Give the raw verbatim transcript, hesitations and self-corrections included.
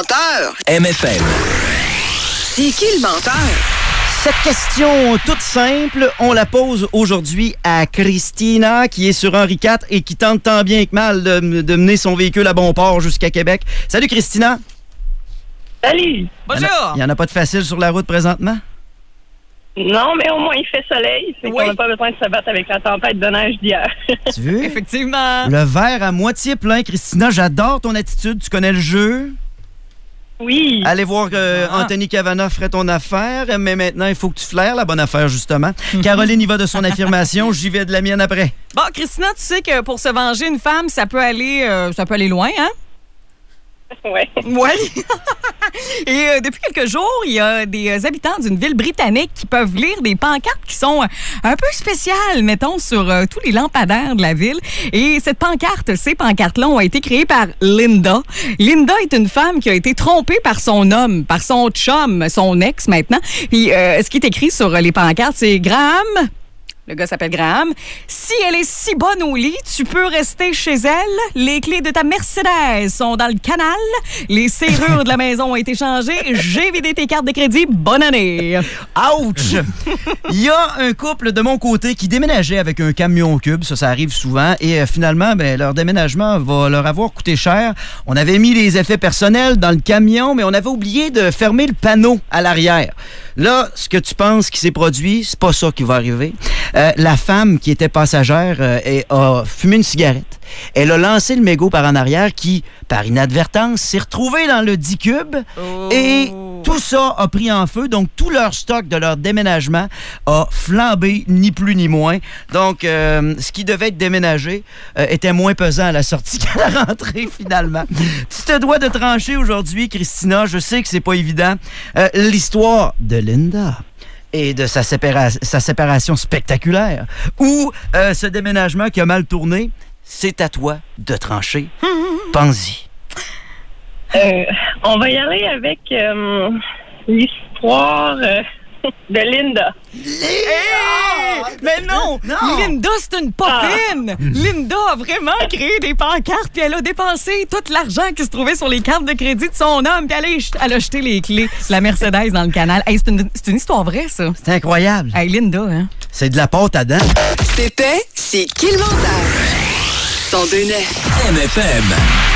menteur? M F M. C'est qui le menteur? Cette question toute simple, on la pose aujourd'hui à Christina, qui est sur Henri quatre et qui tente tant bien que mal de, de mener son véhicule à bon port jusqu'à Québec. Salut Christina! Salut! Bonjour! Il n'y en a pas de facile sur la route présentement? Non, mais au moins il fait soleil. C'est Oui. qu'on n'a pas besoin de se battre avec la tempête de neige d'hier. Tu veux? Effectivement. Le verre à moitié plein, Christina, j'adore ton attitude, tu connais le jeu. Oui. Allez voir euh, Ah. Anthony Cavana ferait ton affaire, mais maintenant il faut que tu flaires la bonne affaire justement. Caroline y va de son affirmation, j'y vais de la mienne après. Bon, Christina, tu sais que pour se venger une femme, ça peut aller, euh, ça peut aller loin, hein? Ouais. Oui. Et euh, depuis quelques jours, il y a des euh, habitants d'une ville britannique qui peuvent lire des pancartes qui sont euh, un peu spéciales, mettons, sur euh, tous les lampadaires de la ville. Et cette pancarte, ces pancartes-là ont été créées par Linda. Linda est une femme qui a été trompée par son homme, par son chum, son ex maintenant. Puis euh, ce qui est écrit sur euh, les pancartes, c'est « Graham ». Le gars s'appelle Graham. Si elle est si bonne au lit, tu peux rester chez elle. Les clés de ta Mercedes sont dans le canal. Les serrures de la maison ont été changées. J'ai vidé tes cartes de crédit. Bonne année. Ouch! Il y a un couple de mon côté qui déménageait avec un camion cube, ça, ça arrive souvent, et euh, finalement, ben, leur déménagement va leur avoir coûté cher. On avait mis les effets personnels dans le camion, mais on avait oublié de fermer le panneau à l'arrière. Là, ce que tu penses qui s'est produit, c'est pas ça qui va arriver. Euh, la femme qui était passagère euh, et a fumé une cigarette. Elle a lancé le mégot par en arrière qui, par inadvertance, s'est retrouvé dans le dit cube Oh. et tout ça a pris en feu. Donc, tout leur stock de leur déménagement a flambé, ni plus ni moins. Donc, euh, ce qui devait être déménagé euh, était moins pesant à la sortie qu'à la rentrée, finalement. Tu te dois de trancher aujourd'hui, Christina. Je sais que c'est pas évident. Euh, l'histoire de Linda et de sa, sépara- sa séparation spectaculaire ou euh, ce déménagement qui a mal tourné, c'est à toi de trancher. Pense-y. Euh, on va y aller avec euh, l'histoire euh, de Linda. Hey! Mais non! Non! Linda, c'est une popine! Linda a vraiment créé des pancartes puis elle a dépensé tout l'argent qui se trouvait sur les cartes de crédit de son homme puis elle a, elle a jeté les clés de la Mercedes dans le canal. Hey, c'est une, c'est une histoire vraie, ça. C'est incroyable. Hey, Linda, hein? C'est de la pâte à dents. C'était C'est qui le menteur? Sans deux nez. M F M.